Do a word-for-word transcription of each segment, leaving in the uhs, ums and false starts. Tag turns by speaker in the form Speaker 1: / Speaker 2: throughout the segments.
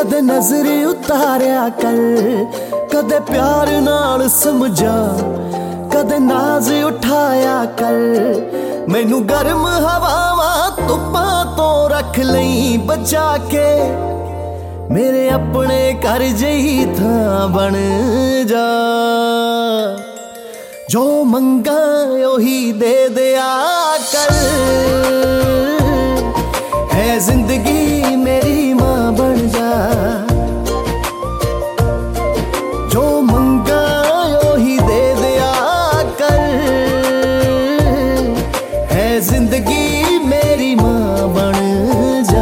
Speaker 1: कदे नजर उतारिया कर, कदे प्यार नाल समझा, कदे नाज उठाया कर। मैनू गर्म हवावां धुप्पां तो रख लई बचा के, मेरे अपने घर जही थां बन जा। जो मंगा ओही दे दिया कर, है जिंदगी मेरी मां बन जा। जो मंगा ओही दे दिया कर, है जिंदगी मेरी मां बन जा।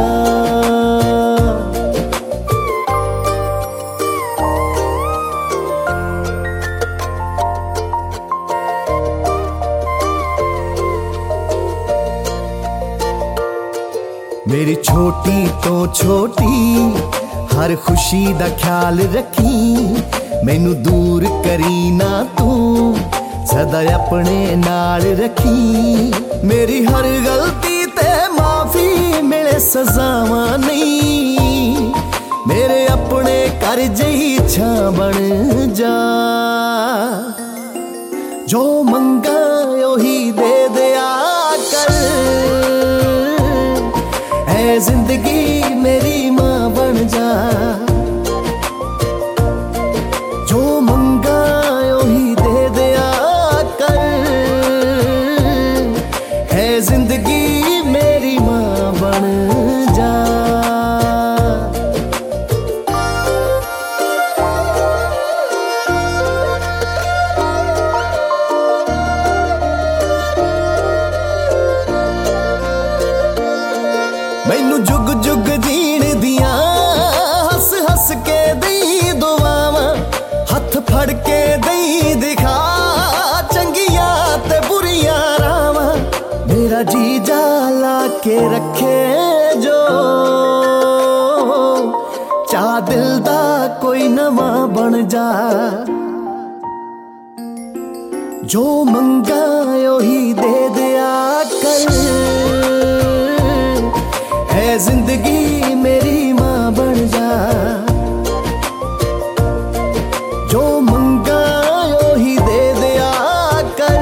Speaker 1: मेरी छोटी तो छोटी हर खुशी दा ख्याल रखी, मैनू दूर करी ना तू सदा अपने नाल रखी। मेरी हर गलती ते माफी मिले सजावां नहीं, मेरे अपने घर जही छां बन जा। जो मंगा ओही दे दिया कर, है जिंदगी मेरी मां बन जा। जो मंगा ओही दे दिया कर, है जिंदगी मेरी मां बन जा। मैनू जुग जुग जीण दियां हस हस के दई दुआवां, हथ फड़ के दई दिखा चंगियां ते बुरियां रावां। मेरा जी जा ला के रखे जो, चा दिल दा कोई नवां बन जा। जो मंगा ओही दे दिया कर, है जिंदगी मेरी मां बन जा। जो मंगा ओही दे दिया कर,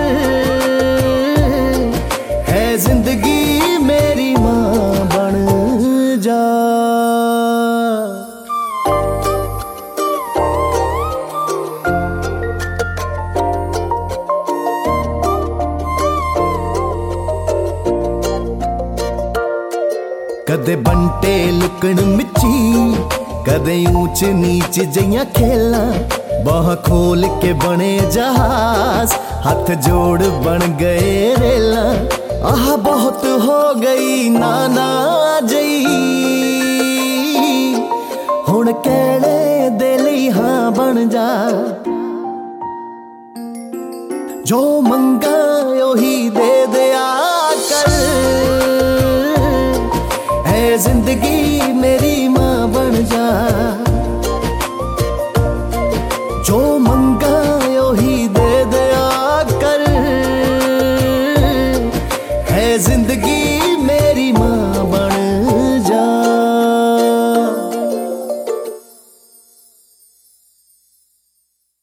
Speaker 1: है जिंदगी मेरी मां बन जा। कदे बंटे लुकण मिची, कदे ऊंच नीच जइयां खेला, बाह खोल के बने जहाज, हाथ जोड़ बन गए रेला। आह बहुत हो गई नाना जई, हुण कहणे दे लई हां बन जा। जो मंगा ओही दे दिया कर, है जिंदगी